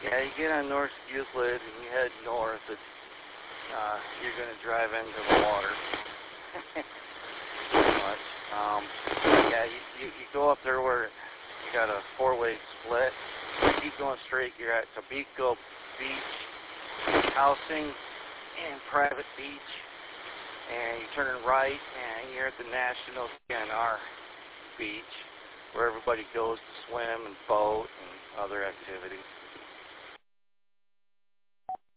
Yeah, you get on North Euclid and you head north, you're going to drive into the water. Pretty much. Yeah, you go up there where you got a four-way split. You keep going straight, you're at Cabico Beach, housing, and private beach. And you turn right, and you're at the National DNR Beach, where everybody goes to swim and boat and other activities.